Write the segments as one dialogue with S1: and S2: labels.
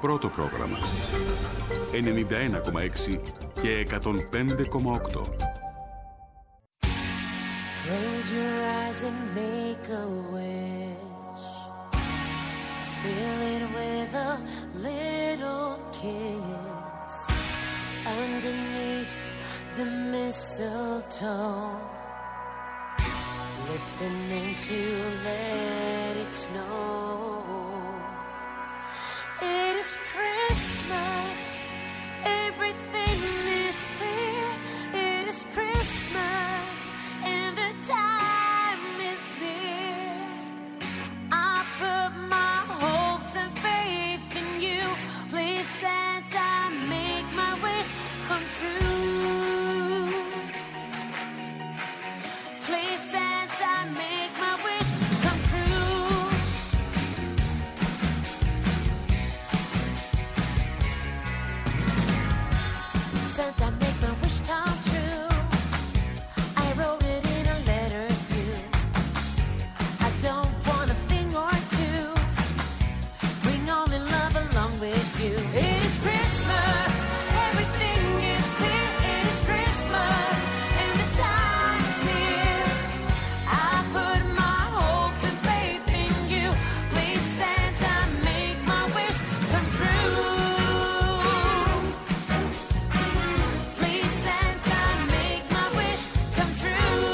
S1: πρώτο πρόγραμμα. 91,6 και 105,8.
S2: Close your eyes and make a wish. Seal it with a little kiss. Underneath the mistletoe, listening to let it snow. It is Christmas, everything is clear. It is Christmas, and the time is near. I put my hopes and faith in you. Please, Santa, make my wish come true. Please, Santa, make my wish come true. Santa, make my wish come true. I wrote it in a letter too. I don't want a thing or two. Bring all the love along with you. It is Christmas, everything is clear. It is Christmas, and the time is near. I put my hopes and faith in you. Please, Santa, make my wish come true. Please, Santa, make my wish come true.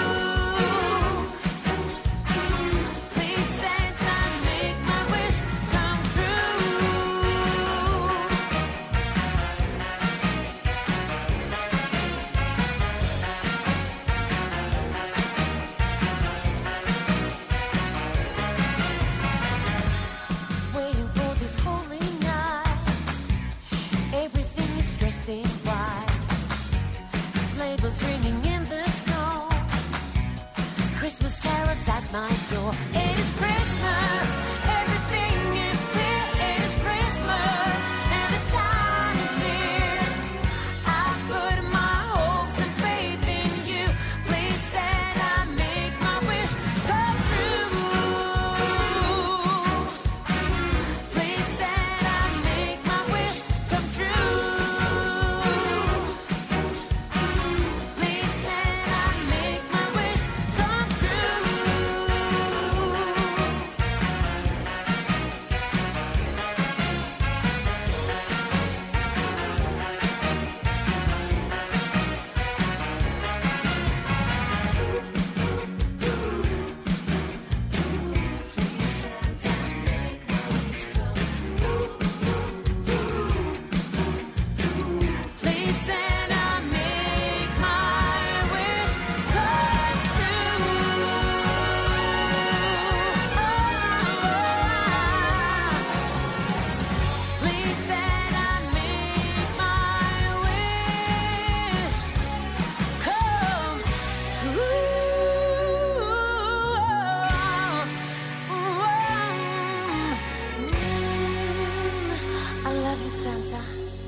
S2: Please, Santa, make my wish come true. Waiting for this holy night. Everything is dressed in white. Sleigh bells ringing in the snow. Christmas carols at my door. It is Christmas, everything is clear. It is Christmas, and the time is near. I put my hopes and faith in you. Please, Santa, make my wish come true. Please, Santa, make my wish come true. Please, Santa, make my wish come true. Please, Santa, make my wish come true. Please, Santa, make my wish come true. I love you, Santa.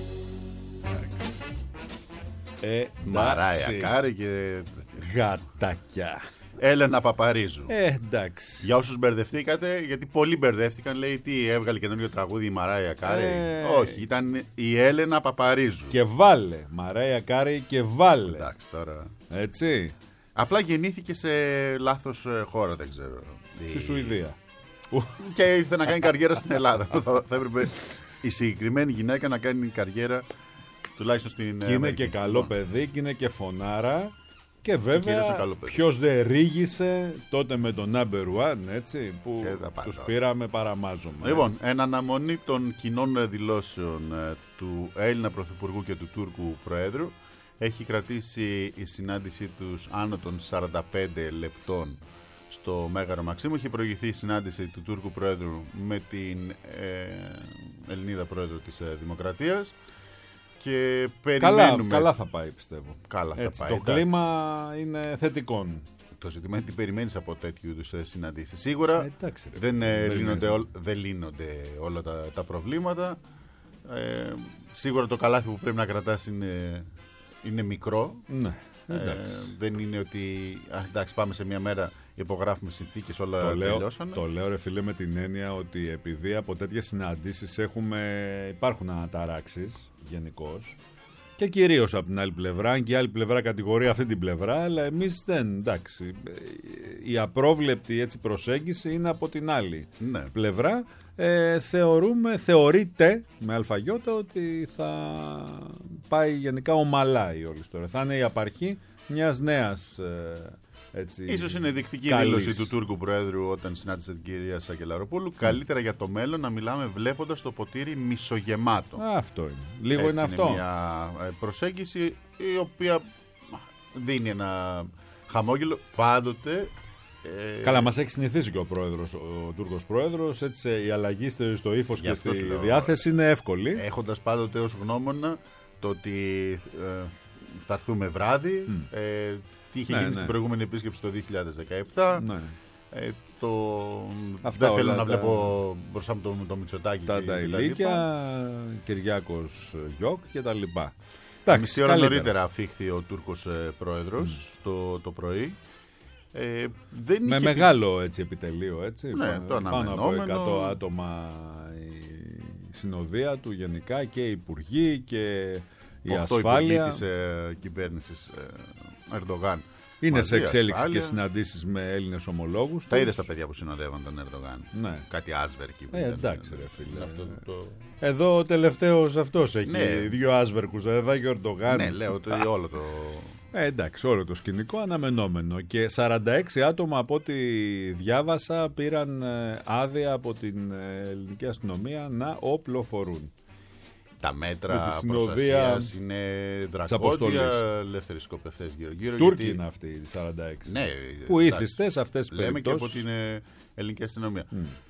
S3: Μαράια Κάρι και
S4: Γατάκια.
S3: Έλενα Παπαρίζου.
S4: Εντάξει.
S3: Για όσους μπερδευτήκατε, γιατί πολλοί μπερδεύτηκαν, λέει τι έβγαλε καινούριο τραγούδι η Μαράια Κάρι. Όχι, ήταν η Έλενα Παπαρίζου.
S4: Και βάλε. Μαράια Κάρι και βάλε.
S3: Εντάξει τώρα.
S4: Έτσι.
S3: Απλά γεννήθηκε σε λάθος χώρα, δεν ξέρω.
S4: Στη Σουηδία.
S3: Και ήρθε να κάνει καριέρα στην Ελλάδα. Θα έπρεπε η συγκεκριμένη γυναίκα να κάνει καριέρα τουλάχιστον στην.
S4: Και είναι και καλό παιδί και είναι και φωνάρα. Και βέβαια
S3: κυρίως καλό παιδί.
S4: ποιος δεν ρίγησε τότε με τον number one, έτσι, που
S3: Και τα πάντα.
S4: τους πήραμε παραμάζωμα.
S3: Λοιπόν, εν αναμονή των κοινών δηλώσεων του Έλληνα Πρωθυπουργού και του Τούρκου Προέδρου, έχει κρατήσει η συνάντησή τους άνω των 45 λεπτών στο Μέγαρο Μαξίμου. Έχει προηγηθεί η συνάντηση του Τούρκου Προέδρου με την Ελληνίδα Πρόεδρο της Δημοκρατίας. Και περιμένουμε.
S4: Καλά θα πάει, πιστεύω.
S3: Καλά
S4: Έτσι,
S3: θα πάει.
S4: το κλίμα είναι θετικό.
S3: Το ζήτημα είναι τι περιμένεις από τέτοιου είδους συναντήσεις. Σίγουρα
S4: εντάξει, ρε,
S3: δεν λύνονται όλα τα προβλήματα. Σίγουρα το καλάθι που πρέπει να κρατάς είναι μικρό.
S4: Ναι,
S3: δεν είναι ότι εντάξει, πάμε σε μια μέρα υπογράφουμε συνθήκες, όλα τελειώσανε.
S4: Το λέω ρε φίλε με την έννοια ότι επειδή από τέτοιες συναντήσεις υπάρχουν αναταράξεις γενικώς και κυρίως από την άλλη πλευρά, αν και η άλλη πλευρά κατηγορεί αυτή την πλευρά, αλλά εμείς δεν, εντάξει, η απρόβλεπτη έτσι προσέγγιση είναι από την άλλη πλευρά. Θεωρείται με αλφαγιώτα ότι θα πάει γενικά ομαλά η όλη ιστορία. Θα είναι η απαρχή μιας νέας
S3: ίσως είναι δεικτική δήλωση του Τούρκου Προέδρου όταν συνάντησε την κυρία Σακελαροπούλου. Καλύτερα για το μέλλον να μιλάμε βλέποντας το ποτήρι μισογεμάτο.
S4: Αυτό είναι. Λίγο είναι αυτό.
S3: Είναι μια προσέγγιση η οποία δίνει ένα χαμόγελο πάντοτε.
S4: Καλά, μας έχει συνηθίσει και ο Τούρκος Πρόεδρος. Έτσι, η αλλαγή στο ύφος και στη διάθεση είναι εύκολη. Έχοντας
S3: πάντοτε ως γνώμονα το ότι θα έρθουμε βράδυ. Τι είχε γίνει στην προηγούμενη επίσκεψη το 2017. Δεν θέλω να βλέπω μπροστά μου το Μητσοτάκη.
S4: Τα ηλίκια, Κυριάκος Γιώκ και τα λοιπά.
S3: Μισή ώρα νωρίτερα αφήχθη ο Τούρκος Πρόεδρος το πρωί.
S4: Με μεγάλο επιτελείο, έτσι.
S3: Το
S4: πάνω από 100 άτομα η συνοδεία του γενικά και οι υπουργοί και η ασφάλεια
S3: της κυβέρνησης Ερντογάν.
S4: Είναι σε εξέλιξη και συναντήσεις με Έλληνες ομολόγους.
S3: Τα είδες τα παιδιά που συνοδεύαν τον Ερντογάν.
S4: Ναι.
S3: Κάτι άσβερκοι.
S4: Εντάξει ρε φίλε. Εδώ ο τελευταίος αυτός έχει δύο άσβερκους. Εδώ και ο Ερντογάν.
S3: Ναι, λέω ότι όλο το...
S4: εντάξει, όλο το σκηνικό αναμενόμενο. Και 46 άτομα από ό,τι διάβασα πήραν άδεια από την ελληνική αστυνομία να οπλοφορούν.
S3: Τα μέτρα προστασίας είναι δρακόντια, ελεύθεροι σκοπευτές γύρω-γύρω.
S4: Τούρκοι είναι αυτοί οι 46.
S3: Ναι,
S4: που ήθιστε σε αυτές τις
S3: περιπτώσεις.
S4: περιπτώσεις.
S3: Λέμε και από την ελληνική αστυνομία.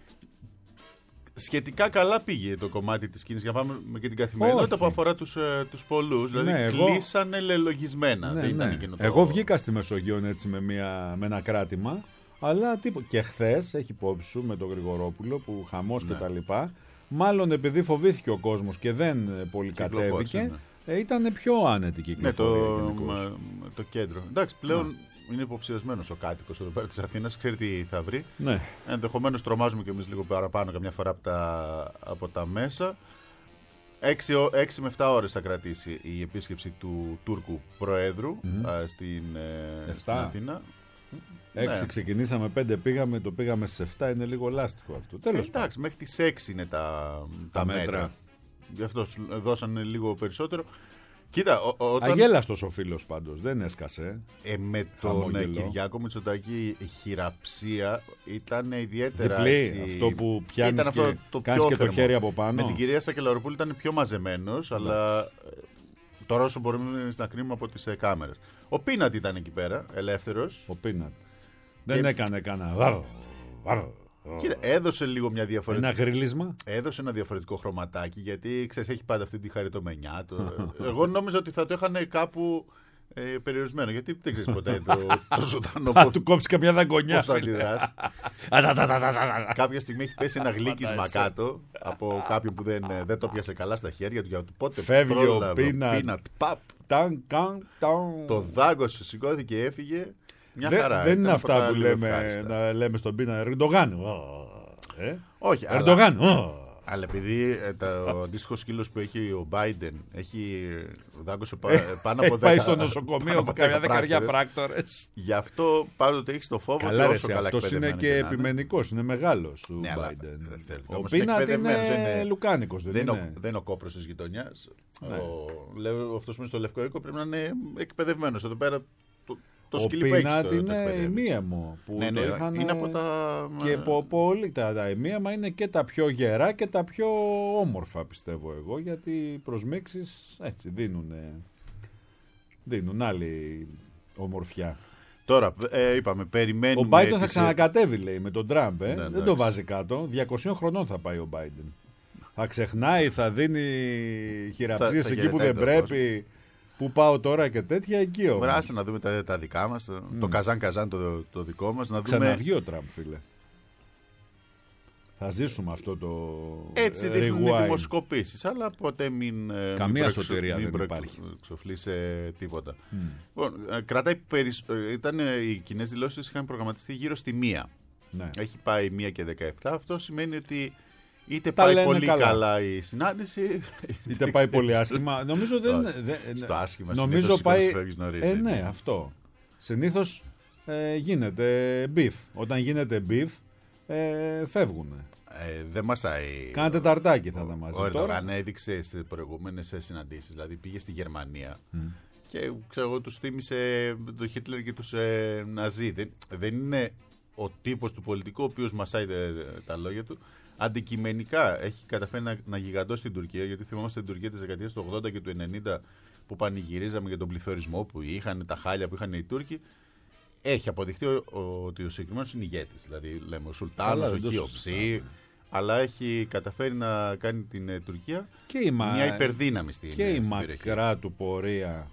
S3: Σχετικά καλά πήγε το κομμάτι της κίνησης. Για να πάμε και την καθημερινότητα που αφορά τους πολλούς. Δηλαδή κλείσανε λελογισμένα. Δεν ήταν εκείνο το...
S4: Εγώ βγήκα στη Μεσογείο έτσι με ένα κράτημα. Αλλά και χθες έχει υπόψη σου με τον Γρηγορόπουλο που χαμός και τα λοιπά. Μάλλον επειδή φοβήθηκε ο κόσμος και δεν πολύ κατέβηκε, ήταν πιο άνετη κυκλοφορία.
S3: Το κέντρο. Εντάξει, πλέον είναι υποψιασμένος ο κάτοικος εδώ πέρα της Αθήνας, ξέρει τι θα βρει.
S4: Ναι.
S3: Ενδεχομένως τρομάζουμε κι εμείς λίγο παραπάνω καμιά φορά από τα μέσα. 6 με 7 ώρες θα κρατήσει η επίσκεψη του Τούρκου Προέδρου στην Αθήνα.
S4: 6 ξεκινήσαμε, 5 πήγαμε, το πήγαμε στις 7, είναι λίγο λάστιχο αυτό. Τέλος πάντων.
S3: Εντάξει, μέχρι τις 6 είναι τα μέτρα. Γι' αυτό δώσανε λίγο περισσότερο. Κοίτα,
S4: αγέλαστος ο φίλος πάντως, δεν έσκασε.
S3: Με τον Κυριάκο Μητσοτάκη η χειραψία ήταν ιδιαίτερα
S4: διπλή,
S3: έτσι,
S4: αυτό που πιάνεις και κάνεις και το χέρι από πάνω.
S3: Με την κυρία Σακελαροπούλου ήταν πιο μαζεμένος, αλλά τώρα όσο μπορούμε να κρίνουμε από τις κάμερες. Ο Πίνατ ήταν εκεί πέρα, ελεύθερος.
S4: Ο Πίνατ. Δεν έκανε κανένα.
S3: Κοίτα, έδωσε λίγο μια διαφορετική.
S4: Ένα γρίλισμα.
S3: Έδωσε ένα διαφορετικό χρωματάκι, γιατί ξέρεις, έχει πάντα αυτή τη χαριτομενιά. Εγώ νόμιζα ότι θα το είχαν κάπου περιορισμένο, γιατί δεν ξέρεις ποτέ το ζωντανό.
S4: Θα του κόψει καμιά δαγκονιά.
S3: Πώς θα αντιδράσει. Κάποια στιγμή έχει πέσει ένα γλύκισμα κάτω από κάποιον που δεν το πιάσε καλά στα χέρια του. Για πότε
S4: φεύγει ο Πίνατ.
S3: Το δάγκωσε, σηκώθηκε και έφυγε.
S4: Δεν είναι αυτά που λέμε στον Πίνα Ερντογάν.
S3: Όχι,
S4: Ερντογάν.
S3: Αλλά επειδή το αντίστοιχο σκύλος που έχει ο Μπάιντεν έχει δάγκωσε πάνω από 10.
S4: Πάει στο νοσοκομείο με καμιά δεκαριά πράκτορες.
S3: Γι' αυτό πάντοτε έχει το φόβο.
S4: Καλά, αυτός είναι και επιμενικός, είναι μεγάλος ο Μπάιντεν. Ο Πίνατ είναι λουκάνικος.
S3: Δεν είναι ο κόπρος της γειτονιάς. Αυτός που είναι στο Λευκό Οίκο πρέπει να είναι εκπαιδευμένος. Εδώ πέρα.
S4: Ο Πίνατ είναι ημίαιμο που
S3: το είχαν, είναι από τα...
S4: και πολύ τα ημίαμα είναι και τα πιο γερά και τα πιο όμορφα, πιστεύω εγώ, γιατί οι προσμίξεις έτσι δίνουν άλλη ομορφιά.
S3: Τώρα είπαμε, περιμένουμε.
S4: Ο Μπάιντεν θα ξανακατέβει, λέει, με τον Τραμπ. Δεν το βάζει κάτω. 200 χρονών θα πάει ο Μπάιντεν. Θα ξεχνάει, θα δίνει χειραψίες εκεί που δεν πρέπει. Πού πάω τώρα και τέτοια, εκεί όμως.
S3: Βράστε να δούμε τα δικά μας, το καζάν το δικό μας. Να
S4: ξαναβγεί ο Τραμπ, φίλε. Θα ζήσουμε αυτό το
S3: Έτσι δείχνουν οι
S4: rewind.
S3: δημοσκοπήσεις, αλλά ποτέ
S4: Καμία σωτηρία δεν υπάρχει.
S3: Εξοφλεί σε τίποτα. Λοιπόν, οι κοινές δηλώσεις είχαν προγραμματιστεί γύρω στη 1.
S4: Ναι.
S3: Έχει πάει 1 και 17. Αυτό σημαίνει ότι είτε
S4: Τα
S3: πάει
S4: λένε
S3: πολύ
S4: καλά.
S3: καλά η συνάντηση,
S4: Είτε πάει πολύ άσχημα. Νομίζω
S3: στο άσχημα
S4: νομίζω
S3: συνήθως
S4: πάει.
S3: φεύγεις νωρίς.
S4: Ναι, αυτό. Συνήθως γίνεται beef. Όταν γίνεται beef, φεύγουν.
S3: Δεν μασάει.
S4: Κάνατε ταρτάκι θα ήταν μαζί.
S3: Ο
S4: Τώρα
S3: Ερντογάν έδειξε σε προηγούμενες συναντήσεις. Δηλαδή πήγε στη Γερμανία και ξέρω εγώ τους θύμισε τον Χίτλερ και τους Ναζί. Δεν είναι ο τύπος του πολιτικού ο οποίος μασάει τα λόγια του. Αντικειμενικά έχει καταφέρει να γιγαντώσει την Τουρκία, γιατί θυμόμαστε την Τουρκία της δεκαετίας του 80 και του 90 που πανηγυρίζαμε για τον πληθωρισμό που είχαν, τα χάλια που είχαν οι Τούρκοι. Έχει αποδειχτεί ότι ο συγκεκριμένος είναι ηγέτης. Δηλαδή λέμε ο Σουλτάνος, ο Χιοψή, αλλά έχει καταφέρει να κάνει την Τουρκία
S4: και
S3: μια υπερδύναμη στην
S4: και η
S3: περιοχή.
S4: μακρά του πορεία.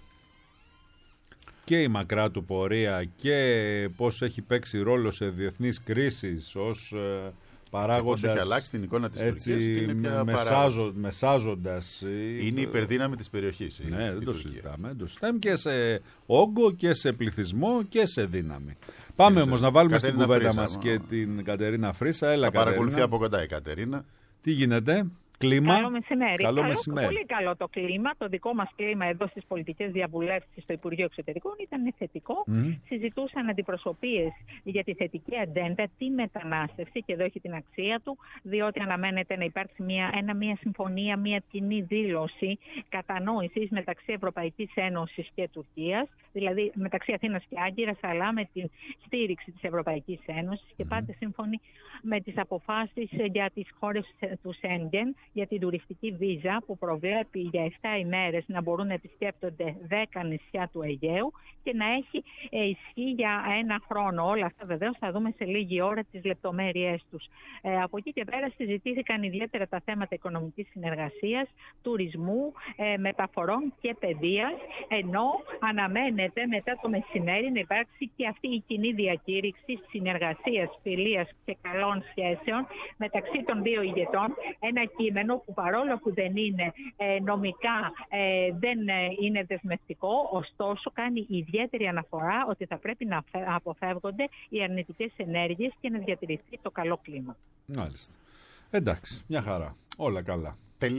S4: Και η μακρά του πορεία και πώς έχει παίξει ρόλο σε διεθνείς κρίσεις ως παράγοντας.
S3: Πώς έχει αλλάξει την εικόνα της
S4: έτσι,
S3: Τουρκίας και είναι πια
S4: μεσάζοντας.
S3: Είναι η υπερδύναμη της περιοχής.
S4: Ναι, δεν το συζητάμε. Το συζητάμε και σε όγκο και σε πληθυσμό και σε δύναμη. Πάμε όμως να βάλουμε στην κουβέντα μας και την Κατερίνα Φρίσα. Έλα, Κατερίνα.
S3: Παρακολουθεί από κοντά η Κατερίνα.
S4: Τι γίνεται? Κλίμα.
S5: Καλό μεσημέρι.
S4: Καλό μεσημέρι.
S5: Πολύ καλό το κλίμα. Το δικό μας κλίμα εδώ στις πολιτικές διαβουλεύσεις στο Υπουργείο Εξωτερικών ήταν θετικό. Συζητούσαν αντιπροσωπείες για τη θετική ατζέντα, τη μετανάστευση, και εδώ έχει την αξία του, διότι αναμένεται να υπάρξει μια συμφωνία, μια κοινή δήλωση κατανόησης μεταξύ Ευρωπαϊκής Ένωσης και Τουρκίας, δηλαδή μεταξύ Αθήνας και Άγκυρας, αλλά με την στήριξη της Ευρωπαϊκής Ένωσης και πάντα σύμφωνοι με τις αποφάσεις για τις χώρες του Σέγγεν, για την τουριστική βίζα που προβλέπει για 7 ημέρες να μπορούν να επισκέπτονται 10 νησιά του Αιγαίου και να έχει ισχύ για 1 χρόνο. Όλα αυτά βεβαίως θα δούμε σε λίγη ώρα τις λεπτομέρειές τους. Από εκεί και πέρα συζητήθηκαν ιδιαίτερα τα θέματα οικονομικής συνεργασίας, τουρισμού, μεταφορών και παιδείας, ενώ αναμένεται μετά το μεσημέρι να υπάρξει και αυτή η κοινή διακήρυξη συνεργασίας, φιλίας και καλών σχέσεων μεταξύ των δύο ηγετών. Ένα κείμενο που παρόλο που δεν είναι νομικά δεν είναι δεσμευτικό, ωστόσο κάνει ιδιαίτερη αναφορά ότι θα πρέπει να αποφεύγονται οι αρνητικές ενέργειες και να διατηρηθεί το καλό κλίμα.
S4: Μάλιστα. Εντάξει, μια χαρά. Όλα καλά.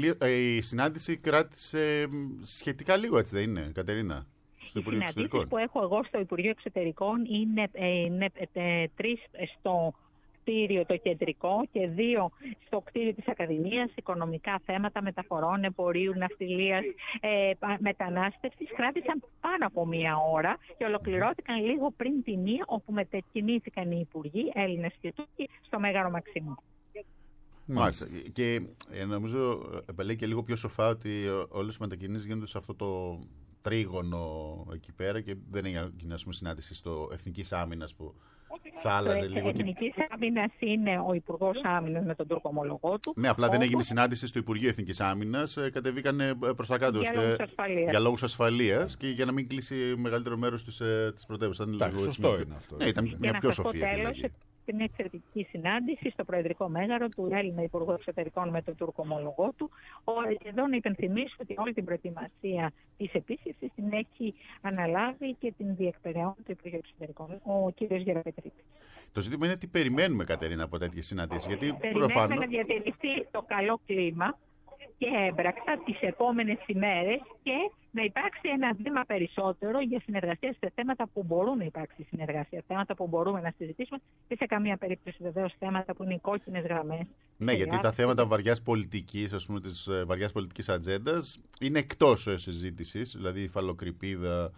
S3: Η συνάντηση κράτησε σχετικά λίγο, έτσι δεν είναι, Κατερίνα?
S5: Οι συναντήσεις που έχω εγώ στο Υπουργείο Εξωτερικών είναι 3 στο κτίριο το κεντρικό και 2 στο κτίριο της Ακαδημίας, οικονομικά θέματα, μεταφορών, εμπορίου, ναυτιλίας, μετανάστευσης. Κράτησαν πάνω από 1 ώρα και ολοκληρώθηκαν λίγο πριν τη 1, όπου μετακινήθηκαν οι υπουργοί, Έλληνες και Τούρκοι, στο Μέγαρο Μαξίμου.
S3: Μάλιστα. Και νομίζω επελέγει και λίγο πιο σοφά ότι όλες οι μετακινήσεις γίνονται σε αυτό το τρίγωνο εκεί πέρα και δεν έγινε συνάντηση στο Εθνικής Άμυνας που θα άλλαζε λίγο.
S5: Εθνικής Άμυνας είναι ο Υπουργός Άμυνας με τον Τούρκο ομολογό του.
S3: Ναι, απλά δεν έγινε συνάντηση στο Υπουργείο Εθνικής Άμυνας. Κατεβήκανε προς τα κάτω για λόγους ασφαλείας και για να μην κλείσει μεγαλύτερο μέρος της πρωτεύουσας.
S4: Σωστό είναι αυτό.
S3: Ναι, ήταν μια πιο σοφή επιλογή.
S5: Μια εξαιρετική συνάντηση στο Προεδρικό Μέγαρο του Έλληνα Υπουργού Εξωτερικών με τον Τούρκο ομολογό του. Εδώ να υπενθυμίσω ότι όλη την προετοιμασία της επίσκεψης την έχει αναλάβει και την διεκπεραιώνει το Υπουργείο Εξωτερικών, ο κ. Γεραπετρίτης.
S3: Το ζήτημα είναι τι περιμένουμε, Κατερίνα, από τέτοιες συναντήσεις. Γιατί
S5: περιμένουμε να διατηρηθεί το καλό κλίμα και έμπρακτα τις επόμενες ημέρες και να υπάρξει ένα βήμα περισσότερο για συνεργασία σε θέματα που μπορούν να υπάρξει συνεργασία, θέματα που μπορούμε να συζητήσουμε και σε καμία περίπτωση βεβαίως θέματα που είναι οι κόκκινες γραμμές.
S3: Ναι, γιατί τα θέματα βαριάς πολιτικής, ας πούμε, της βαριάς πολιτικής ατζέντας είναι εκτός συζήτησης, δηλαδή υφαλοκρηπίδα,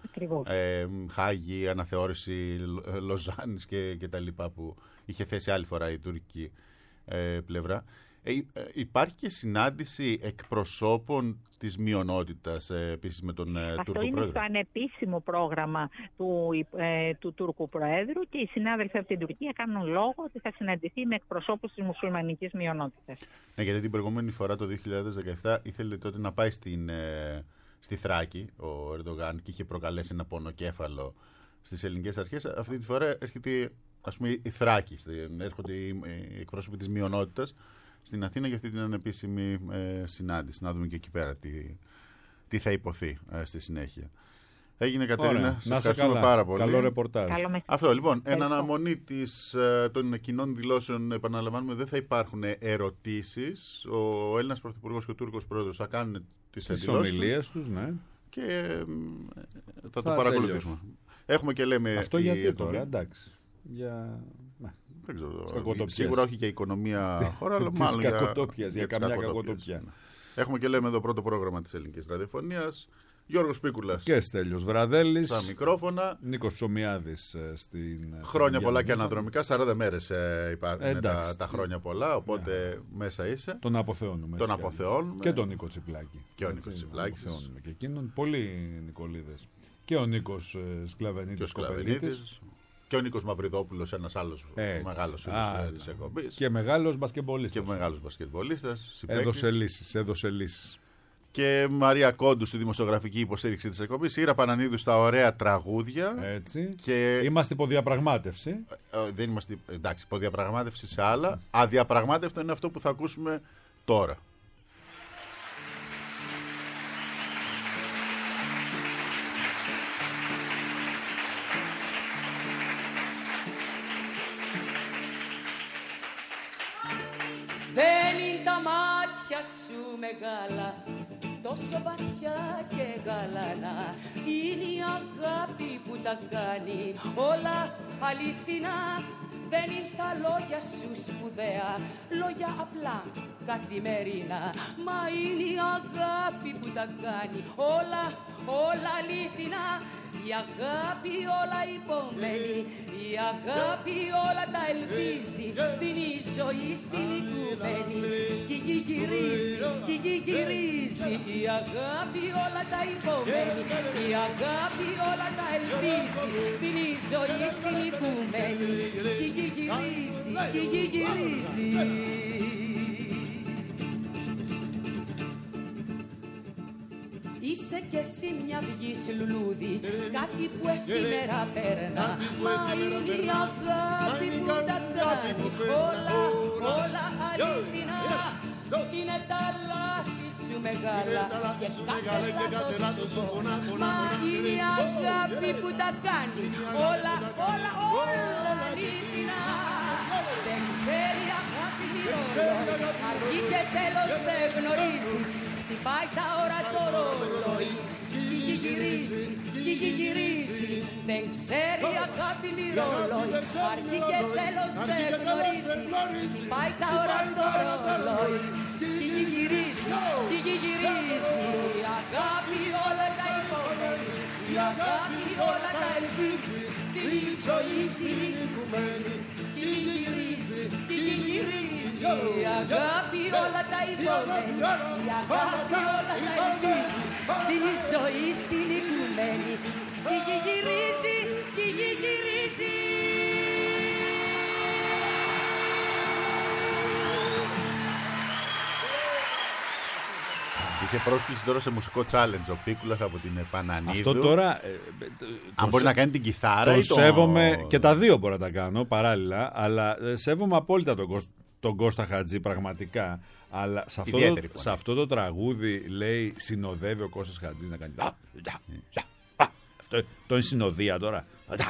S3: Χάγη, αναθεώρηση Λοζάνης και τα λοιπά που είχε θέσει άλλη φορά η τουρκική πλευρά. Υπάρχει και συνάντηση εκπροσώπων της μειονότητας επίσης με τον Τούρκο Πρόεδρο.
S5: Αυτό είναι στο ανεπίσημο πρόγραμμα του Τούρκου Προέδρου και οι συνάδελφοι από την Τουρκία κάνουν λόγο ότι θα συναντηθεί με εκπροσώπους της μουσουλμανικής μειονότητας.
S3: Ναι, γιατί την προηγούμενη φορά το 2017 ήθελε τότε να πάει στη Θράκη ο Ερντογάν και είχε προκαλέσει ένα πονοκέφαλο στις ελληνικές αρχές. Αυτή τη φορά έρχεται ας πούμε, οι Θράκοι. Έρχονται οι εκπρόσωποι της μειονότητας στην Αθήνα για αυτή την ανεπίσημη συνάντηση. Να δούμε και εκεί πέρα τι θα υποθεί στη συνέχεια. Έγινε, Κατερίνα. Σε ευχαριστούμε πάρα πολύ.
S4: Καλό ρεπορτάζ.
S3: Αυτό λοιπόν. Εν αναμονή των κοινών δηλώσεων, επαναλαμβάνουμε, δεν θα υπάρχουν ερωτήσεις. Ο Έλληνας Πρωθυπουργός και ο Τούρκος Πρόεδρος θα κάνουν τις
S4: ομιλίες τους, ναι.
S3: Και θα το παρακολουθήσουμε. Έχουμε και λέμε.
S4: Αυτό γιατί τώρα, εντάξει.
S3: Δεν ξέρω. Σίγουρα όχι για οικονομία χώρα, αλλά μάλλον
S4: για καμιά κακοτοπιά.
S3: Έχουμε και λέμε εδώ πρώτο πρόγραμμα της Ελληνικής Ραδιοφωνίας. Γιώργος Πίκουλας
S4: και Στέλιος Βραδέλης
S3: στα μικρόφωνα.
S4: Νίκος Ψωμιάδης στην.
S3: Χρόνια πολλά και αναδρομικά. 40 μέρες υπάρχουν τα χρόνια πολλά. Οπότε μέσα είσαι.
S4: Τον αποθεώνουμε. Και τον Νίκο Τσιπλάκη.
S3: Και ο Νίκος Τσιπλάκης.
S4: Και εκείνον. Πολλοί Νικολίδες. Και ο Νίκος Σκλαβενίτης.
S3: Και ο Νίκος Μαυριδόπουλος, ένας άλλος μεγάλος φίλος της εκπομπής.
S4: Και μεγάλος
S3: μπασκετμπολίστας.
S4: Έδωσε λύσεις.
S3: Και Μαρία Κόντου στη δημοσιογραφική υποστήριξη της εκπομπής. Ήρα Πανανίδου στα ωραία τραγούδια.
S4: Έτσι.
S3: Και...
S4: Είμαστε υποδιαπραγμάτευση.
S3: Δεν είμαστε. Εντάξει, υποδιαπραγμάτευση σε άλλα. Αδιαπραγμάτευτο είναι αυτό που θα ακούσουμε τώρα.
S6: Δεν είναι τα μάτια σου μεγάλα, τόσο βαθιά και γαλανά. Είναι η αγάπη που τα κάνει όλα αληθινά. Δεν είναι τα λόγια σου σπουδαία, λόγια απλά καθημερινά. Μα είναι η αγάπη που τα κάνει όλα αληθινά. Η αγάπη όλα υπομένει, η αγάπη όλα τα ελπίζει. Δίνει ζωή στην οικουμένη κι γυρίζει. Η αγάπη όλα τα υπομένει, η αγάπη όλα τα ελπίζει. Δίνει ζωή στην οικουμένη κι γυρίζει. Είσαι κι εσύ μια βγής λουλούδι, κάτι που εφήμερα περνά. Μα είναι η αγάπη που τα κάνει όλα αληθινά. Είναι τα λάθη σου μεγάλα και κάθε λάθος σου πονά. Μα είναι η αγάπη που τα κάνει όλα αληθινά. Δεν ξέρει αγάπη μοιρόλο, αρχή και τέλος δεν γνωρίζει. Χτυπάει τα ώρα το ρολόι κι γυρίζει. Δεν ξέρει αγάπη μοιρόλοι, αρχή και τέλος δεν γνωρίζει. Χτυπάει τα ώρα το ρολόι κι γυρίζει. Η αγάπη όλα τα υπομένει, η αγάπη όλα τα ελπίζει. Τη ζωή στην οικουμένη κι γυρίζει. Η αγάπη όλα τα υπομένει, η αγάπη όλα τα ελπίζει. Τη ζωή στην οικουμένη κι γυρίζει.
S3: Είχε πρόσκληση τώρα σε μουσικό challenge ο Πίκουλας από την Πανανίδου.
S4: Αυτό τώρα.
S3: Αν μπορεί να κάνει την κιθάρα ή το.
S4: Σέβομαι και τα δύο μπορώ να τα κάνω παράλληλα, αλλά σέβομαι απόλυτα τον Κώστα Χατζή πραγματικά. Αλλά σε αυτό το τραγούδι λέει συνοδεύει ο Κώστας Χατζής να κάνει. Αυτό είναι συνοδεία τώρα.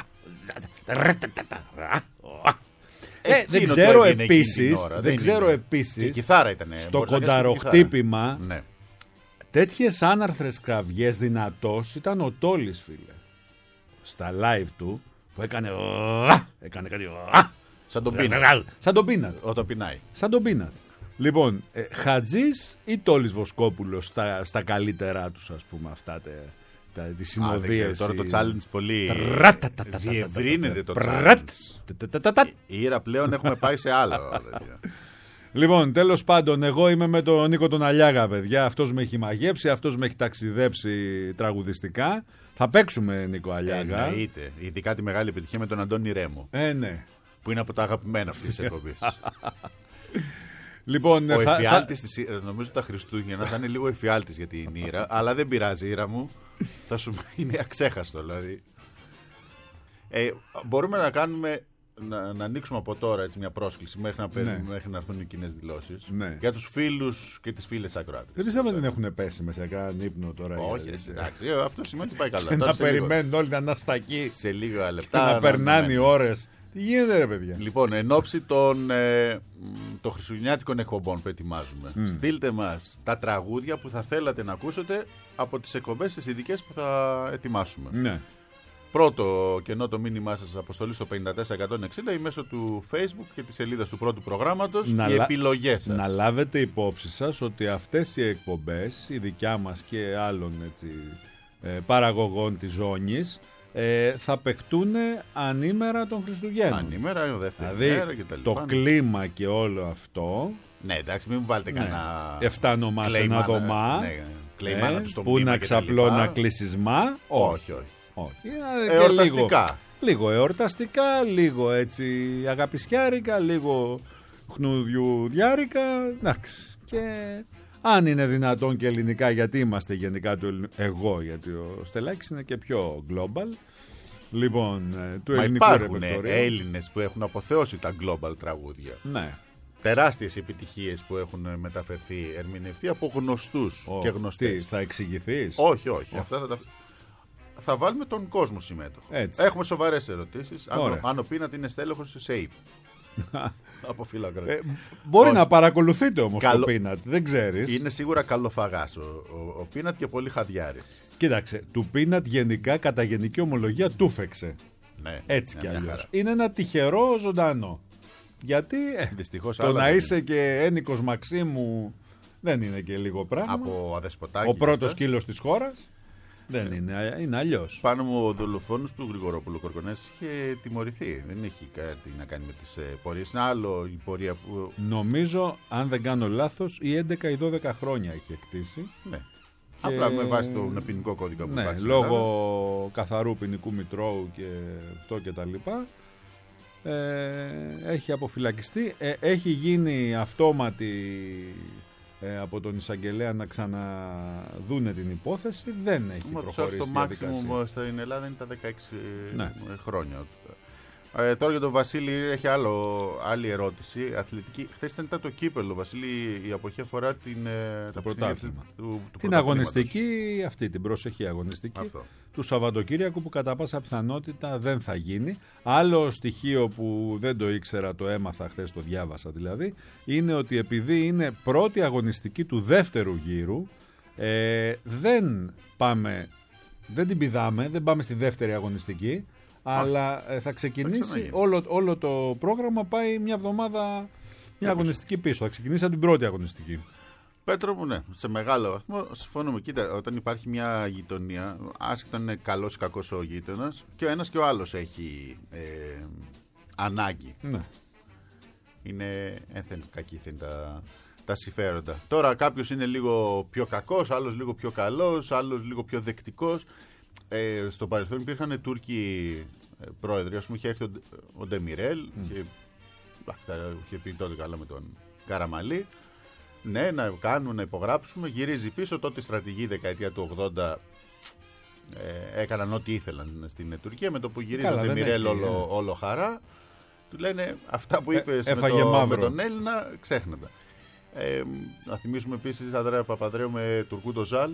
S4: Δεν ξέρω επίσης στο κονταροχτύπημα τέτοιες άναρθρες κραυγές δυνατός ήταν ο Τόλης, φίλε. Στα live του που έκανε κάτι σαν τον Πίνατ. Λοιπόν, Χατζής ή Τόλης Βοσκόπουλος στα καλύτερά τους, ας πούμε, αυτά τις συνοδείες.
S3: Τώρα το challenge πολύ διευρύνεται το challenge. Η Ήρα πλέον έχουμε πάει σε άλλο.
S4: Λοιπόν, τέλος πάντων, εγώ είμαι με τον Νίκο τον Αλιάγα, παιδιά. Αυτός με έχει μαγέψει, αυτός με έχει ταξιδέψει τραγουδιστικά. Θα παίξουμε, Νίκο Αλιάγα.
S3: Εννοείται. Ειδικά τη μεγάλη επιτυχία με τον Αντώνη Ρέμο.
S4: Ναι.
S3: Που είναι από τα αγαπημένα αυτής της εκπομπής.
S4: Λοιπόν,
S3: ο εφιάλτης νομίζω τα Χριστούγεννα θα είναι λίγο εφιάλτης για την Ήρα, αλλά δεν πειράζει, Ήρα μου. Θα σου είναι αξέχαστο, δηλαδή. Μπορούμε να κάνουμε να ανοίξουμε από τώρα έτσι, μια πρόσκληση μέχρι να έρθουν οι κοινές δηλώσεις.
S4: Ναι.
S3: Για τους φίλους και τις φίλες ακροάτες.
S4: Δεν πιστεύω ότι δεν έχουν πέσει μέσα κανέναν ύπνο τώρα.
S3: Όχι, εντάξει, αυτό σημαίνει ότι πάει καλά.
S4: Να περιμένουν όλοι να αναστακεί.
S3: Σε λίγα
S4: Και
S3: λεπτά.
S4: να περνάνε οι ώρες. Τι γίνεται, ρε παιδιά.
S3: Λοιπόν, εν ώψη των χριστουγεννιάτικων εκπομπών που ετοιμάζουμε, στείλτε μας τα τραγούδια που θα θέλατε να ακούσετε από τις εκπομπές τις ειδικές που θα ετοιμάσουμε.
S4: Ναι.
S3: Πρώτο κενό το μήνυμά σας αποστολή στο 54160 ή μέσω του Facebook και της σελίδας του πρώτου προγράμματος οι επιλογές σας.
S4: Να λάβετε υπόψη σας ότι αυτές οι εκπομπές, η δικιά μας και άλλων έτσι, παραγωγών της ζώνης, θα παιχτούν ανήμερα των Χριστουγέννων.
S3: Ανήμερα, δεύτερη
S4: δηλαδή,
S3: μέρα κτλ.
S4: Το κλίμα και όλο αυτό.
S3: Ναι, εντάξει, μην μου βάλετε κανένα.
S4: Εφτάνωμα σε ένα δωμά. Που να ξαπλώνα κλεισισμά.
S3: Όχι.
S4: Εορταστικά. Λίγο εορταστικά, λίγο έτσι αγαπησιάρικα, λίγο χνουδιουδιάρικα. Εντάξει. Και αν είναι δυνατόν και ελληνικά, γιατί είμαστε γενικά εγώ, γιατί ο Στελάκης είναι και πιο global. Λοιπόν, του ελληνικού
S3: υπάρχουν Έλληνες που έχουν αποθεώσει τα global τραγούδια.
S4: Ναι.
S3: Τεράστιες επιτυχίες που έχουν μεταφερθεί, ερμηνευτεί από γνωστούς και γνωστές.
S4: Τι, θα εξηγηθείς?
S3: Όχι. Αυτά θα βάλουμε τον κόσμο συμμέτοχο.
S4: Έτσι.
S3: Έχουμε σοβαρές ερωτήσεις. Αν ο Πίνατ είναι στέλεχος σε ΑΕΠ. Από φύλακρα.
S4: Μπορεί να παρακολουθείτε όμως το Πίνατ, δεν ξέρεις.
S3: Είναι σίγουρα καλοφαγάς ο Πίνατ και πολύ χαδιάρης.
S4: Κοίταξε, του Πίνατ γενικά κατά γενική ομολογία του φέξε.
S3: Ναι,
S4: έτσι κι αλλιώς. Είναι ένα τυχερό ζωντανό. Γιατί
S3: δυστυχώς
S4: το να είσαι και ένικος Μαξίμου δεν είναι και λίγο πράγμα.
S3: Από αδεσποτάκι.
S4: Ο πρώτος σκύλος της χώρας. Δεν είναι αλλιώς.
S3: Πάνω μου ο δολοφόνος του Γρηγορόπουλου Κορκονές είχε τιμωρηθεί. Δεν έχει κάτι να κάνει με τις πορείες. Είναι άλλο η πορεία που.
S4: Νομίζω, αν δεν κάνω λάθος, ή 11 ή 12 χρόνια έχει εκτίσει.
S3: Ναι. Απλά με βάση τον ποινικό κώδικα που υπάρχει.
S4: Λόγω καθαρού ποινικού μητρώου και αυτό και τα λοιπά. Έχει αποφυλακιστεί. Έχει γίνει αυτόματη από τον εισαγγελέα να ξαναδούνε την υπόθεση. Δεν έχει προχωρήσει
S3: το maximum στην Ελλάδα είναι τα 16 χρόνια. Τώρα για τον Βασίλη έχει άλλη ερώτηση. Αθλητική. Χθες ήταν το κύπελλο, Βασίλη. Η αποχή αφορά το
S4: πρωτάθλημα.
S3: Την
S4: αγωνιστική, αυτή την προσεχή αγωνιστική του Σαββατοκύριακου, που κατά πάσα πιθανότητα δεν θα γίνει. Άλλο στοιχείο που δεν το ήξερα, το έμαθα χθες, το διάβασα δηλαδή, είναι ότι επειδή είναι πρώτη αγωνιστική του δεύτερου γύρου, δεν την πηδάμε, δεν πάμε στη δεύτερη αγωνιστική. Αλλά θα ξεκινήσει όλο το πρόγραμμα, πάει μια εβδομάδα μια αγωνιστική πίσω. Θα ξεκινήσει από την πρώτη αγωνιστική.
S3: Πέτρο μου, ναι, σε μεγάλο βαθμό συμφωνούμε. Κοίτα, όταν υπάρχει μια γειτονία, άσχετα είναι καλός ή κακός ο γείτονας, και ο ένας και ο άλλος έχει ανάγκη.
S4: Ναι.
S3: Είναι έθεν κακήθεν τα συμφέροντα. Τώρα κάποιος είναι λίγο πιο κακός, άλλος λίγο πιο καλός, άλλος λίγο πιο δεκτικός. Στο παρελθόν υπήρχαν Τούρκοι πρόεδροι, ας πούμε, είχε έρθει ο Ντεμιρέλ και είχε πει τότε καλά με τον Καραμαλή, ναι, να κάνουμε, να υπογράψουμε, γυρίζει πίσω. Τότε οι στρατηγοί δεκαετία του 80 έκαναν ό,τι ήθελαν στην Τουρκία. Με το που γυρίζει ο Ντεμιρέλ όλο χαρά, του λένε αυτά που είπες με τον Έλληνα, ξέχνατα. Να θυμίσουμε επίσης Ανδρέα Παπαδρέου με Τουρκούντο Ζάλ,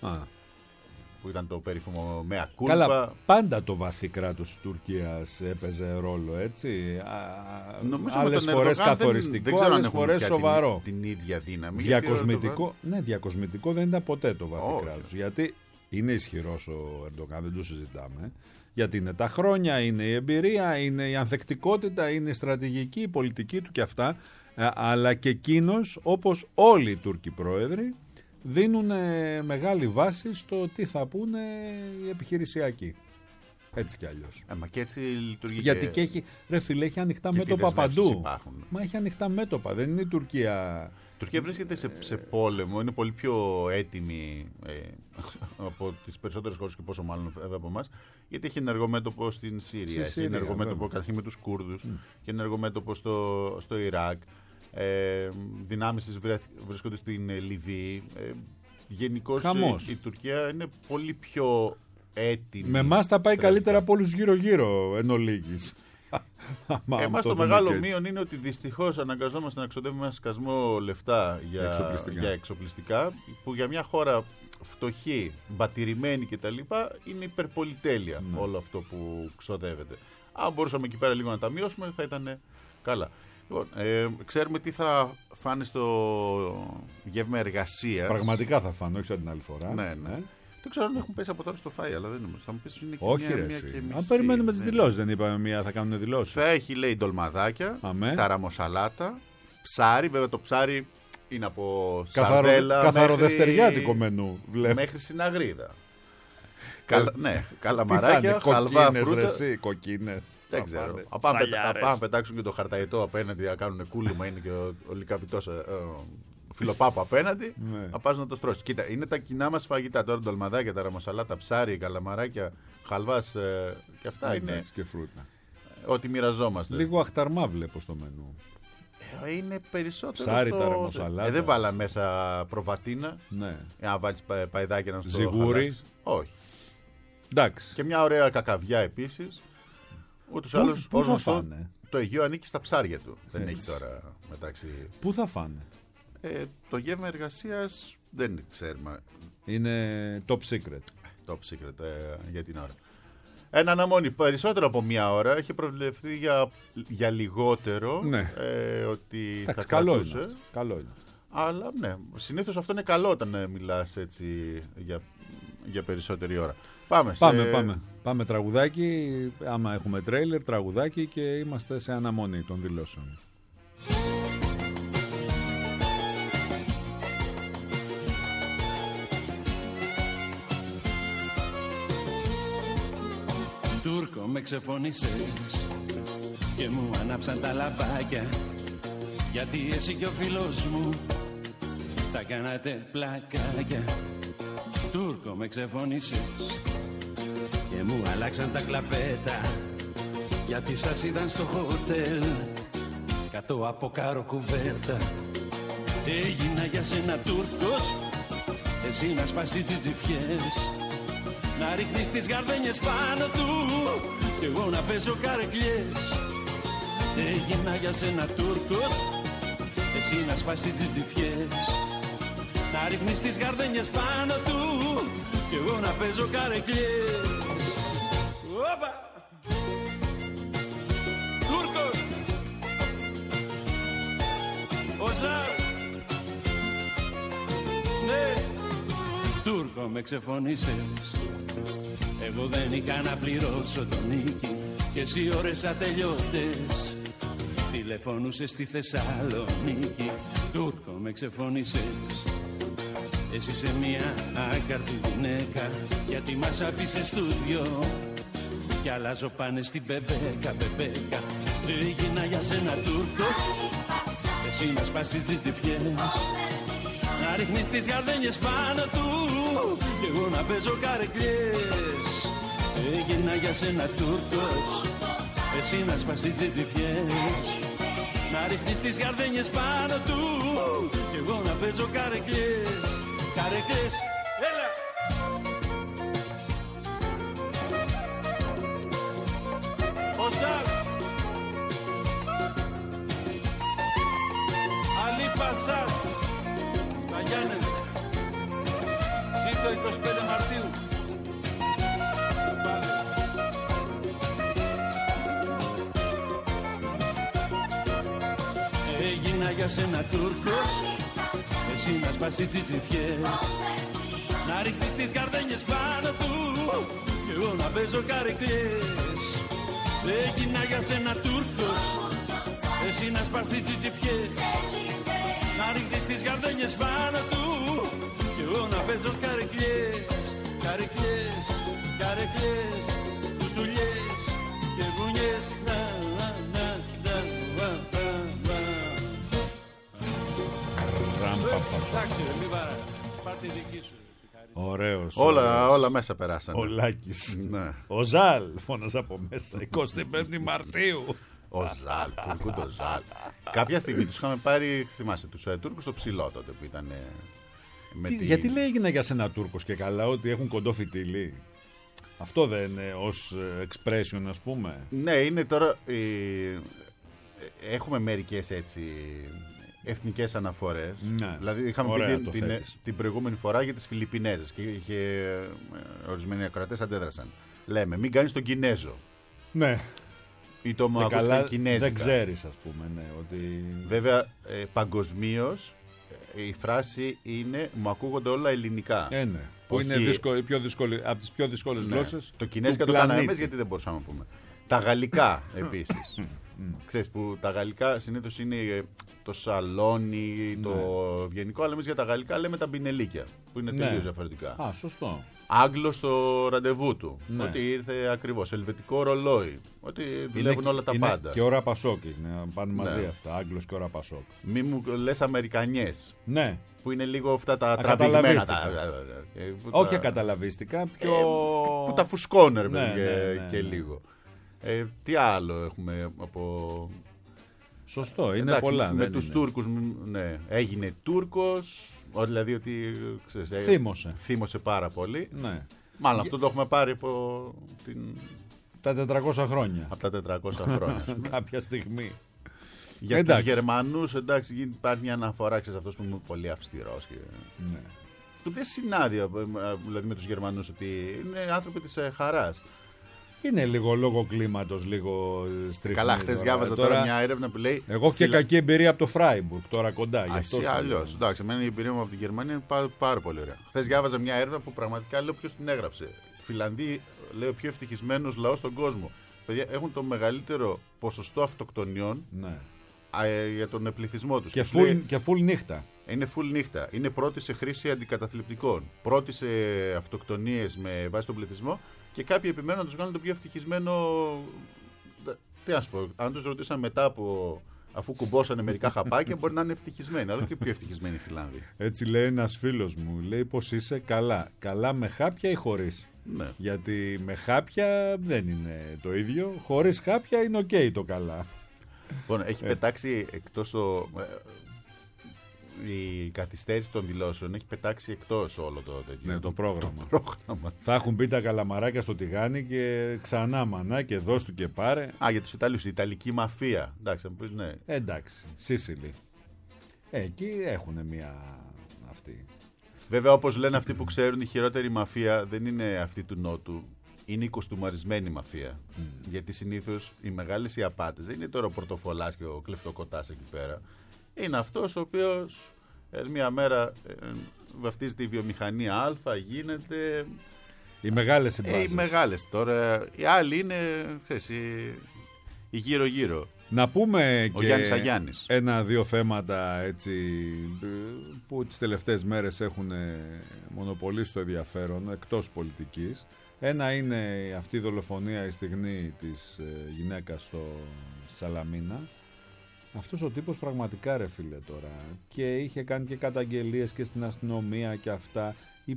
S3: που ήταν το περίφημο Μέα Κούλπα.
S4: Καλά, πάντα το βαθύ κράτος της Τουρκίας έπαιζε ρόλο, έτσι. Άλλες φορές καθοριστικό, άλλες φορές σοβαρό.
S3: Την ίδια δύναμη.
S4: Διακοσμητικό, διακοσμητικό δεν ήταν ποτέ το βαθύ κράτος. Γιατί είναι ισχυρός ο Ερντογάν, δεν το συζητάμε. Γιατί είναι τα χρόνια, είναι η εμπειρία, είναι η ανθεκτικότητα, είναι η στρατηγική, η πολιτική του και αυτά. Αλλά και εκείνος, όπως όλοι οι Τούρκοι πρόεδροι, δίνουν μεγάλη βάση στο τι θα πούνε οι επιχειρησιακοί. Έτσι κι αλλιώς.
S3: Μα και έτσι λειτουργεί.
S4: Γιατί και έχει, ρε φίλε, έχει ανοιχτά μέτωπα παντού. Μα έχει ανοιχτά μέτωπα. Δεν είναι η Τουρκία.
S3: Η Τουρκία βρίσκεται σε πόλεμο. Είναι πολύ πιο έτοιμη από τις περισσότερες χώρες, και πόσο μάλλον από εμάς. Γιατί έχει ενεργό μέτωπο στην Σύρια. Έχει ενεργό μέτωπο καταρχήν με τους Κούρδους. Έχει ενεργό μέτωπο στο Ιράκ. Δυνάμεις της βρίσκονται στην Λιβύη. Γενικώς η Τουρκία είναι πολύ πιο έτοιμη.
S4: Με εμάς τα πάει καλύτερα από όλους γύρω-γύρω εν ολίγης.
S3: Εμάς το μεγάλο μείον είναι ότι δυστυχώς αναγκαζόμαστε να ξοδεύουμε ένα σκασμό λεφτά για εξοπλιστικά, που για μια χώρα φτωχή, μπατηρημένη κτλ. Είναι υπερπολιτέλεια όλο αυτό που ξοδεύεται. Αν μπορούσαμε εκεί πέρα λίγο να τα μειώσουμε, θα ήταν καλά. Λοιπόν, ξέρουμε τι θα φάνε στο γεύμα εργασίας.
S4: Πραγματικά θα φάνε, όχι σαν την άλλη φορά.
S3: Ναι. Δεν ξέρω αν έχουν πέσει από τώρα στο φάι, αλλά δεν νομίζω. Θα μου πεις είναι και
S4: όχι,
S3: μία
S4: ρε,
S3: και μισή.
S4: Αν περιμένουμε τις δηλώσεις, δεν είπαμε μία θα κάνουν δηλώσεις.
S3: Θα έχει, λέει, ντολμαδάκια, ταραμοσαλάτα, ψάρι. Βέβαια το ψάρι είναι από σαρδέλα.
S4: Καθαροδευτεριάτικο μενού.
S3: Μέχρι συναγρίδα. Ναι, καλαμαράκια, χαλβά, φρούτα.
S4: Κοκκίνες.
S3: Δεν ξέρω. Απά πετάξουν και το χαρταϊτό απέναντι, να κάνουν κούλημα, είναι και ο λικαβητός φιλοπάπο απέναντι. Να πας να το στρώσεις. Κοίτα, είναι τα κοινά μας φαγητά. Τώρα ντολμαδάκια, τα ραμοσαλάτα, ψάρι, καλαμαράκια, χαλβάς και αυτά είναι.
S4: Και φρούτα.
S3: Ό,τι μοιραζόμαστε.
S4: Λίγο αχταρμά βλέπω στο μενού.
S3: Είναι περισσότερο.
S4: Ψάρι, τα ραμοσαλάτα.
S3: Δεν βάλα μέσα προβατίνα.
S4: Ναι.
S3: Να βάλεις παϊδάκια να στο
S4: ζιγούρι.
S3: Όχι.
S4: Εντάξει.
S3: Και μια ωραία κακαβιά επίσης. Ούτως άλλως,
S4: πού θα φάνε?
S3: Το Αιγαίο ανήκει στα ψάρια του. Δεν έχει τώρα μεταξύ.
S4: Πού θα φάνε?
S3: Το γεύμα εργασίας δεν ξέρουμε.
S4: Είναι top secret.
S3: Top secret για την ώρα. Ένα αναμονή περισσότερο από μία ώρα. Έχει προβλεφθεί για λιγότερο.
S4: Ναι.
S3: Ότι
S4: εντάξει,
S3: θα κρατούσε.
S4: Καλό είναι.
S3: Αλλά ναι, συνήθως αυτό είναι καλό όταν μιλάς έτσι για περισσότερη ώρα.
S4: Πάμε τραγουδάκι. Άμα έχουμε τρέιλερ, τραγουδάκι και είμαστε σε αναμονή των δηλώσεων.
S7: Τούρκο, με ξεφωνήσες και μου ανάψαν τα λαμπάκια, γιατί εσύ και ο φίλος μου τα κάνατε πλακάκια. Τούρκο, με ξεφωνήσες και μου αλλάξαν τα κλαπέτα, γιατί σας είδαν στο χοτέλ κάτω από κάρο κουβέρτα. Έγινα για σένα Τούρκος, εσύ να σπάσεις τις τζιφιές, να ρίχνεις τις γαρδένιες πάνω του κι εγώ να παίζω καρεκλιές. Έγινα για σένα Τούρκος, εσύ να σπάσεις τις τζιφιές, να ρίχνεις τις γαρδένιες πάνω του κι εγώ να παίζω καρεκλιές. Όπα! Τούρκος! Ο Ζάρ! Ναι! Τούρκο, με ξεφωνήσες, εγώ δεν είχα να πληρώσω τον νίκη και εσύ ώρες ατελειώτες τηλεφωνούσες στη Θεσσαλονίκη. Τούρκο, με ξεφωνήσες, εσύ είσαι μια άκαρδη γυναίκα, γιατί μας αφήσες τους δυο κι αλλάζω πάνε στην μπεμπέκα. Έγινα για σένα Τούρκος, εσύ να σπάσεις τις τζιφιές, να ρίχνεις τις γαρδένιες πάνω του κι εγώ να παίζω καρεκλιές. Έγινα για σένα Τούρκος, εσύ να σπάσεις τις τζιφιές, να ρίχνεις τις γαρδένιες πάνω του κι εγώ να παίζω καρεκλιές. Καρεκλιές, έλα! Ο Σαρ Αλή Πασάρ στα Γιάννενα, ζήτω 25 Μαρτίου. Έγινα για σένα Τούρκος, εσύ να σπάσεις τις τζιφιές, να ρίχνεις τις γαρδένιες πάνω του κι εγώ να παίζω καρεκλιές. Έγινα για σένα Τούρκος, εσύ να σπάσεις τις τζιφιές, να ρίχνεις τις γαρδένιες πάνω του κι εγώ να παίζω καρεκλιές. Καρεκλιές, καρεκλιές, κουτουλιές και βουνιές. Εντάξει ρε, μη βάρα, πάρτε δική σου.
S4: Ωραίος.
S3: Όλα μέσα περάσανε.
S4: Ο Λάκης.
S3: Ναι.
S4: Ο Ζαλ, φώναζα από μέσα. 25 Μαρτίου.
S3: Ο Ζαλ, το Ζαλ. Κάποια στιγμή τους είχαμε πάρει, θυμάσαι, τους Τούρκους στο ψηλό τότε που ήταν.
S4: Γιατί λέει έγινα για σένα Τούρκος και καλά, ότι έχουν κοντό φιτίλι? Αυτό δεν είναι ως expression, ας πούμε?
S3: Ναι, είναι τώρα... Έχουμε μερικές έτσι εθνικές αναφορές.
S4: Ναι.
S3: Δηλαδή είχαμε
S4: Ωραία,
S3: πει την προηγούμενη φορά για τις Φιλιππινέζες και ορισμένοι ακροατές αντέδρασαν. Λέμε, μην κάνεις τον Κινέζο.
S4: Ναι.
S3: Ή το μου ακούς Κινέζικα.
S4: Δεν ξέρεις, ας πούμε, ναι, ότι...
S3: Βέβαια, παγκοσμίως η φράση είναι «μου ακούγονται όλα ελληνικά».
S4: Ναι. Που είναι από τις πιο δύσκολες γλώσσες.
S3: Το Κινέζικα το κάναμε εμείς γιατί δεν μπορούσαμε να πούμε. Τα γαλλικά επίσης. Ξέρεις που τα γαλλικά συνήθως είναι το σαλόνι, το βιενικό, αλλά εμείς για τα γαλλικά λέμε τα μπινελίκια, που είναι τελείως διαφορετικά.
S4: Α, σωστό.
S3: Άγγλος στο ραντεβού του,
S4: Ναι.
S3: ότι ήρθε ακριβώς. Ελβετικό ρολόι, ότι δουλεύουν όλα τα πάντα.
S4: Και ώρα Πασόκ είναι, πάνε μαζί
S3: Ναι.
S4: αυτά, Άγγλος και ώρα Πασόκ.
S3: Μη μου λες Αμερικανιές.
S4: Ναι.
S3: Που είναι λίγο αυτά τα τραβηγμένα.
S4: Όχι ακαταλαβίστικα, πιο...
S3: Που τα φουσκώνε,
S4: Ναι.
S3: και λίγο. Τι άλλο έχουμε από...
S4: Σωστό, είναι
S3: Εντάξει,
S4: πολλά.
S3: Με τους Τούρκους, ναι, έγινε Τούρκος, δηλαδή ότι ξέρεις, θύμωσε πάρα πολύ.
S4: Ναι.
S3: Μάλλον αυτό το έχουμε πάρει από
S4: τα 400 χρόνια.
S3: Από τα 400 χρόνια.
S4: Κάποια στιγμή.
S3: Για τους Γερμανούς, εντάξει, υπάρχει μια αναφορά, ξέρεις, αυτός που είναι πολύ αυστηρός.
S4: Ναι.
S3: Που δεν συνάδει δηλαδή, με τους Γερμανούς, ότι είναι άνθρωποι της χαράς.
S4: Είναι λίγο λόγω κλίματος, λίγο στριφνή.
S3: Καλά, χθες διάβαζα τώρα μια έρευνα που λέει...
S4: Εγώ έχω και κακή εμπειρία από το Φράιμπουργκ, τώρα κοντά.
S3: Εσύ αλλιώς. Εντάξει, εμένα η εμπειρία μου από την Γερμανία είναι πάρα πολύ ωραία. Χθες διάβαζα μια έρευνα που πραγματικά λέω ποιος την έγραψε. Φιλανδοί, λέει, ο πιο ευτυχισμένος λαός στον κόσμο. Παιδιά, έχουν το μεγαλύτερο ποσοστό αυτοκτονιών, ναι, για τον πληθυσμό τους.
S4: Και full νύχτα.
S3: Είναι full νύχτα. Είναι πρώτη σε χρήση αντικαταθλιπτικών. Πρώτη σε αυτοκτονίες με βάση τον πληθυσμό. Και κάποιοι επιμένουν να τους κάνουν το πιο ευτυχισμένο. Τι να σου πω, αν τους ρωτήσαν μετά αφού κουμπώσανε μερικά χαπάκια, μπορεί να είναι ευτυχισμένοι. Αλλά και πιο ευτυχισμένοι οι Φιλάνδοι.
S4: Έτσι λέει ένας φίλος μου. Λέει πως είσαι καλά. Καλά με χάπια ή χωρίς?
S3: Ναι.
S4: Γιατί με χάπια δεν είναι το ίδιο. Χωρίς χάπια είναι οκ το καλά.
S3: Λοιπόν, έχει πετάξει εκτός η καθυστέρηση των δηλώσεων έχει πετάξει εκτός όλο το τέτοιο.
S4: Ναι, το πρόγραμμα. Θα έχουν μπει τα καλαμαράκια στο τηγάνι και ξανά μανά και δώσ' του και πάρε.
S3: Για τους Ιταλούς, η Ιταλική μαφία. Εντάξει, θα μου πεις ναι.
S4: Εντάξει, Σίσιλη. Εκεί έχουν μια αυτή.
S3: Βέβαια, όπως λένε αυτοί που ξέρουν, η χειρότερη μαφία δεν είναι αυτή του Νότου. Είναι η κοστούμαρισμένη μαφία. Γιατί συνήθως οι μεγάλες οι απάτες δεν είναι τώρα ο πορτοφολάς και ο κλεφτοκοτάς εκεί πέρα. Είναι αυτός ο οποίος μια μέρα βαφτίζεται η βιομηχανία Α, γίνεται...
S4: Οι μεγάλες συμπάσεις.
S3: Οι μεγάλες τώρα. Οι άλλοι είναι, ξέρεις, οι γύρω-γύρω.
S4: Να πούμε
S3: ο Γιάννης Αγιάννης.
S4: Ένα-δύο θέματα έτσι, που τις τελευταίες μέρες έχουν μονοπολίσει το ενδιαφέρον εκτός πολιτικής. Ένα είναι αυτή η δολοφονία, η στιγμή της γυναίκας στο Σαλαμίνα. Αυτός ο τύπος πραγματικά ρε φίλε τώρα, και είχε κάνει και καταγγελίες και στην αστυνομία και αυτά.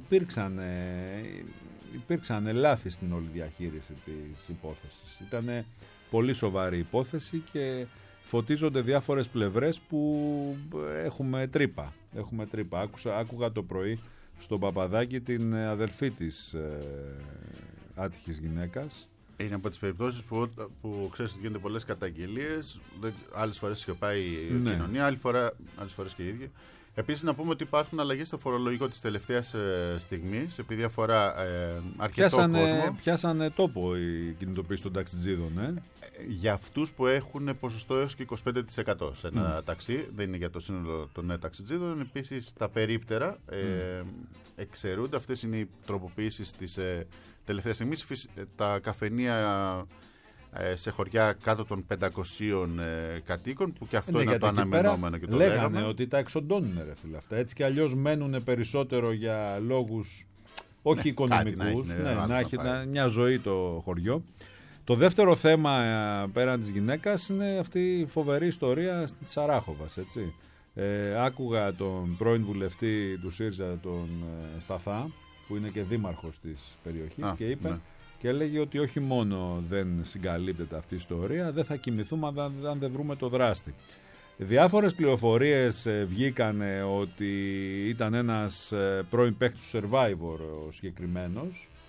S4: Υπήρξαν λάθη στην όλη διαχείριση της υπόθεσης. Ήταν πολύ σοβαρή υπόθεση και φωτίζονται διάφορες πλευρές που έχουμε τρύπα. Άκουγα το πρωί στον Παπαδάκη την αδελφή της άτυχης γυναίκας.
S3: Είναι από τις περιπτώσεις που ξέρεις ότι γίνονται πολλές καταγγελίες. Άλλες φορές είχε πάει η κοινωνία, άλλες φορές και οι ίδιοι. Επίσης να πούμε ότι υπάρχουν αλλαγές στο φορολογικό της τελευταίας στιγμής, επειδή αφορά αρκετό κόσμο.
S4: Πιάσανε τόπο οι κινητοποίησεις των ταξιτζίδων.
S3: Για αυτούς που έχουν ποσοστό έως και 25% σε ένα ταξί, δεν είναι για το σύνολο των ταξιτζίδων. Επίσης τα περίπτερα εξαιρούνται. Αυτές είναι οι τροποποιήσεις της τελευταίας στιγμής. Τα καφενεία σε χωριά κάτω των 500 κατοίκων, που και αυτό είναι το αναμενόμενο και το λέγαμε.
S4: Ότι τα εξοντώνουν ρε φίλε αυτά. Έτσι και αλλιώς μένουν περισσότερο για λόγους όχι οικονομικούς. Να έχει μια ζωή το χωριό. Το δεύτερο θέμα πέραν της γυναίκας είναι αυτή η φοβερή ιστορία της Σαράχοβας, έτσι. Άκουγα τον πρώην βουλευτή του ΣΥΡΙΖΑ, τον Σταθά, που είναι και δήμαρχος της περιοχής, και είπε και έλεγε ότι όχι μόνο δεν συγκαλύπτεται αυτή η ιστορία, δεν θα κοιμηθούμε αν δεν βρούμε το δράστη. Διάφορες πληροφορίες βγήκαν ότι ήταν ένας πρώην παίκτης του Survivor ο συγκεκριμένος,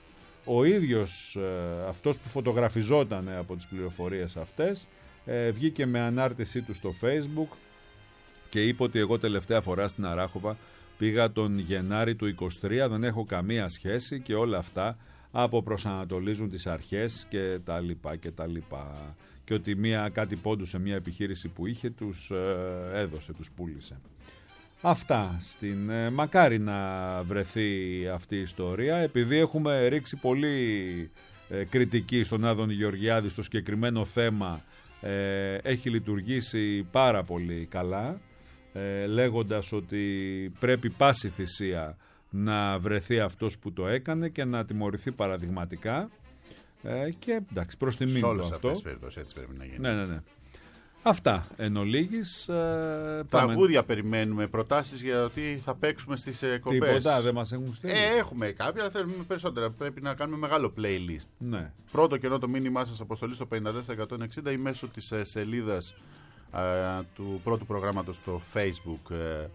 S4: ο ίδιος αυτός που φωτογραφιζόταν από τις πληροφορίες αυτές βγήκε με ανάρτησή του στο Facebook και είπε ότι εγώ τελευταία φορά στην Αράχοβα πήγα τον Γενάρη του 23, δεν έχω καμία σχέση και όλα αυτά αποπροσανατολίζουν τις αρχές και τα λοιπά και τα λοιπά. Και ότι κάτι πόντου σε μια επιχείρηση που είχε τους έδωσε, τους πούλησε. Αυτά μακάρι να βρεθεί αυτή η ιστορία, επειδή έχουμε ρίξει πολύ κριτική στον Άδωνη Γεωργιάδη στο συγκεκριμένο θέμα, έχει λειτουργήσει πάρα πολύ καλά, λέγοντας ότι πρέπει πάση θυσία να βρεθεί αυτός που το έκανε και να τιμωρηθεί παραδειγματικά, και εντάξει, προς τιμήν του αυτό. Σε όλες αυτές τις περιπτώσεις έτσι πρέπει να γίνει. Ναι. Αυτά εν ολίγης.
S3: Τραγούδια περιμένουμε, προτάσεις για το τι θα παίξουμε στις εκπομπές.
S4: Τίποτα, δεν μας έχουν στείλει.
S3: Έχουμε κάποια, θέλουμε περισσότερα. Πρέπει να κάνουμε μεγάλο playlist.
S4: Ναι.
S3: Πρώτο κενό το μήνυμά σας αποστολή στο 54160 ή μέσω της σελίδας του πρώτου προγράμματος στο Facebook,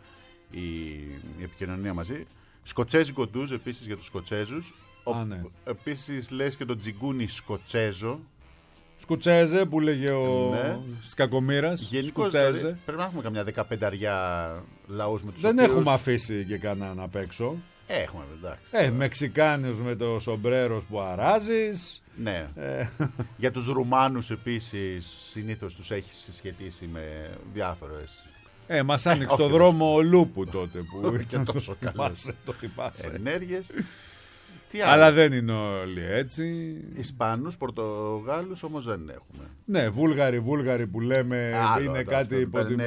S3: η επικοινωνία μαζί. Σκοτσέζικο ντουζ επίσης για τους Σκοτσέζους.
S4: Ναι.
S3: Επίσης λες και το τζιγκούνι Σκοτσέζο.
S4: Σκουτσέζε που λέγε ο Κακομοίρας.
S3: Γενικώς δηλαδή, πρέπει να έχουμε καμιά 15 λαούς με τους
S4: δεν
S3: οποίους...
S4: έχουμε αφήσει και κανέναν απ' έξω.
S3: Έχουμε, εντάξει.
S4: Μεξικάνους με το σομπρέρος που αράζεις.
S3: Ναι. Για τους Ρουμάνους επίσης συνήθως τους έχει συσχετίσει με διάφορες...
S4: Μας άνοιξε το δρόμο ο Λούπου τότε που
S3: και τόσο καλές ενέργειες.
S4: Αλλά δεν είναι όλοι έτσι.
S3: Ισπανούς, Πορτογάλους όμως δεν έχουμε.
S4: Ναι, Βούλγαροι που λέμε είναι κάτι υπό την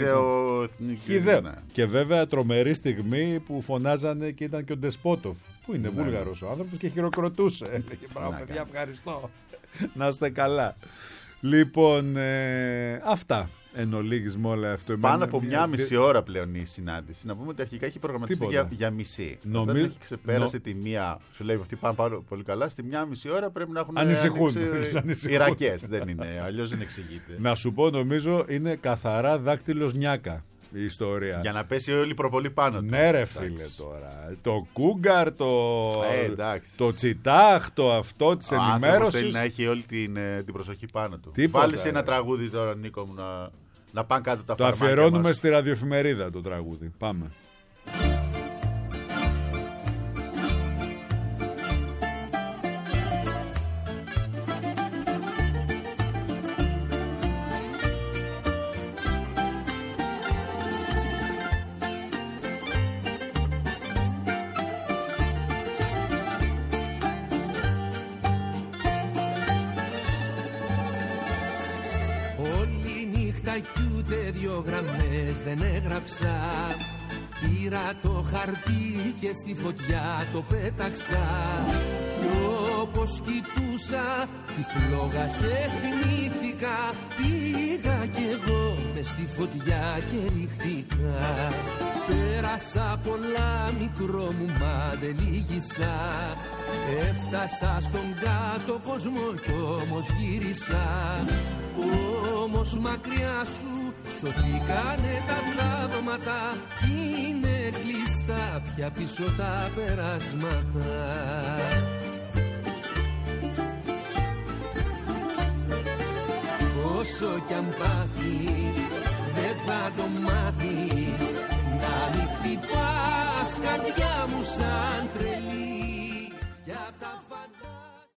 S3: χιδαίο.
S4: Ναι. Και βέβαια τρομερή στιγμή που φωνάζανε και ήταν και ο Ντεσπότοφ, που είναι Βούλγαρος ο άνθρωπος και χειροκροτούσε. Έλεγε μπράβο παιδιά, ευχαριστώ. Να είστε καλά. Λοιπόν, αυτά εν ολίγης με όλα αυτό.
S3: Πάνω από μια μισή ώρα πλέον η συνάντηση. Να πούμε ότι αρχικά έχει προγραμματιστεί για μισή. Όταν έχει ξεπέρασε τη μία, σου λέει αυτοί πάνε πάρα πολύ καλά, στη μια μισή ώρα πρέπει να έχουν
S4: ανησυχούν
S3: οι ρακές. Δεν είναι, αλλιώς δεν εξηγείται.
S4: Να σου πω, νομίζω είναι καθαρά δάκτυλος νιάκα η ιστορία.
S3: Για να πέσει όλη η προβολή πάνω του.
S4: Ναι ρε φίλε τώρα. Το Κούγκαρ, το Τσιτάχ, το αυτό της ενημέρωσης.
S3: Θέλει να έχει όλη την προσοχή πάνω του. Βάλεις ένα τραγούδι τώρα, Νίκο μου, να πάνε κάτω τα φαρμάκια.
S4: Το αφιερώνουμε στη ραδιοεφημερίδα το τραγούδι. Πάμε.
S8: Δεν έγραψα, πήρα το χαρτί και στη φωτιά το πέταξα. Κι όπως κοιτούσα τη φλόγα σε θυμήθηκα, πήγα κι εγώ μες στη φωτιά και ρίχτηκα. Πέρασα πολλά μικρό μου μα δεν λύγησα, έφτασα στον κάτω κόσμο κι όμως γύρισα. Όμως μακριά σου σωθήκανε τα θαύματα, είναι κλειστά πια πίσω τα περάσματα. Όσο κι αν πάθεις δεν θα το μάθεις, να μην χτυπάς καρδιά μου σαν τρελή.